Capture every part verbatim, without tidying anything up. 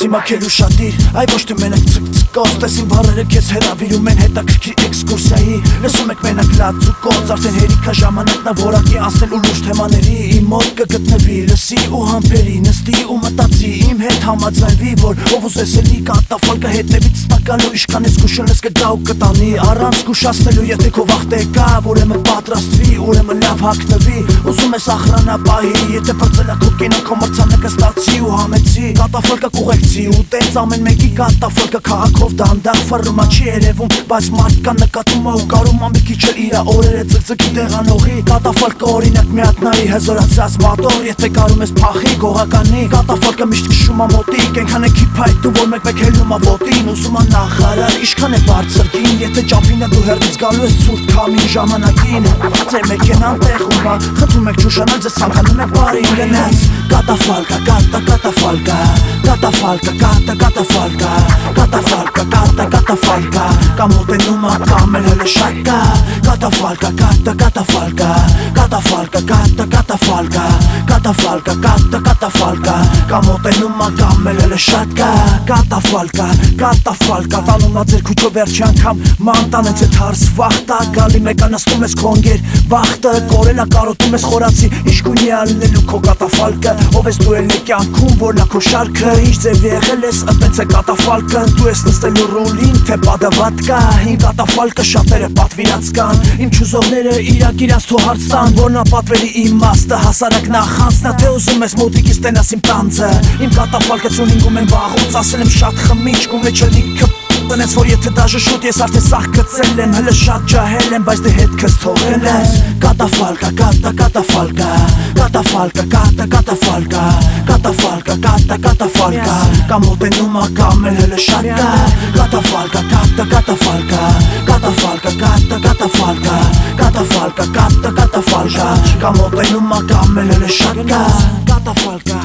հիմա քեզ ուշադիր, այ ոչ թե մենակ ցկցկոց, տեսին բարերը քեզ հրավիրում են հետաքրքիր էքսկուրսիայի, լսում եք մենակ լաց ու կոց, արդեն հերիքա ժամանակն է որակի անցնելու լուրջ թեմաների, իմ մոտ կգտնվի, լսի ու համբերի, նստի ու մտածի, իմ հետ համաձայնվի, որ ով ուզես էլի կատաֆալկա հետևից ստակալու, իշքան ես գուշել ես կգա ու կտանի, առանց գուշացնելու, եթե քո վախտը կա, ուրեմն պատրաստվի, ուրեմն լավ հագնվի, ուզում ես ախրանա պահի, եթե բրծել է քո կինոն, քո մրցանը կստացի ու համեցի, կատաֆալկա կուղեկցի ու տենց ամեն մեկի կատաֆալկա քաղաքով դանդաղ ֆռմա չի երևում, բայց մարդկան նկատում ու կարում ամի քիչ էլ իրա օրերը ձգձգի տեղանողի, կատաֆալկա օրինակ միատնայի հզորացած մատոր, եթե կարում ես փախի գողականի, կատաֆալկա միշտ քշում ա մոտիկ, այնքան է քիփայտ դու որ մեկ-մեկ հելնում ա ոտին, ուզում ա նախարար, իշքան է բարձր գին, եթե ճապին է դու հերից գալու ես ցուրտ քամին ժամանակին, ձեր մեքենան տեղում ա, խնդրում եք ճուշանալ, ձեզ ցանկանում եք բարին գնաց, կատաֆալկա, կատա, կատաֆալկա, կատաֆալկա, կատա, կատաֆալկա, կատաֆալկա, կատա, կատաֆալկա, կամ մոտենում ա կամ էլ հələ շատ կա, կատաֆալկա, կատա, կատաֆալկա, կատաֆալկա, կատա, կատաֆալկա, կատաֆալկա, կատա, կատաֆալկա, կամ մոտենում ա կամ էլ հələ շատ կա, կատաֆալկա, կատաֆալկա, տանում ա ձեր քուչո վերջի անգամ, ման տանեց էդ հարս վախտա, գալի մեկա նստում ես քո ընկեր, բախտը, կորելա կարոտում ես խորացի, ինչ գույնի ա լինելու քո կատաֆալկը, ով ես դու էլի կյանքում, որ լա քո շարքը, ինչ ձև եղել ես, ըպենց է կատաֆալկը, դու ես նստելու ռուլին, թե բադավատկա, հին կատաֆալկը շատերը պատվիրած կան, իմ չուզողները իրակ իրանց թո հարց տան, որ նա պատվերի իմաստը, հասարակ նախանցնա, թե ուզում ես մոտիկից տենաս իմ տանձը, իմ կատաֆալկը ծունինգում են վաղուց, ասել եմ շատ խմիչ, գում է չլի կպ տնես, որ եթե դաժը շուտ ես արդեն սաղ կծել եմ, հլը շատ ջահել եմ, բայց դե հետ քեզ թողել ես, կատաֆալկա, կատա, կատաֆալկա, կատաֆալկա, կատա, կատաֆալկա, կատաֆալկա, կատա, կատաֆալկա, կամ մոտենում ա կամ էլ հլը շատ կա, կատաֆալկա, կատա, կատաֆալկա, կատաֆալկա, կատա, կատաֆալկա, կատաֆալկա, կատա, կատաֆալկա, կամ մոտենում ա կամ էլ հլը շատ կա, կատաֆալկա,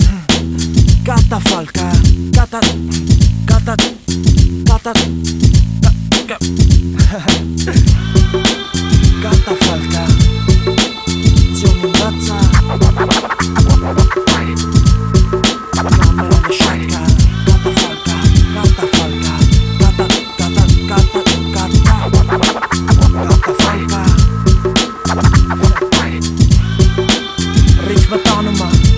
կատաֆալկա, կատա, կատա Kata Kata falka Ciągnąca Kamera mieszanka Kata falka Kata falka Kata Kata Kata Kata Kata falka Rytm tanuma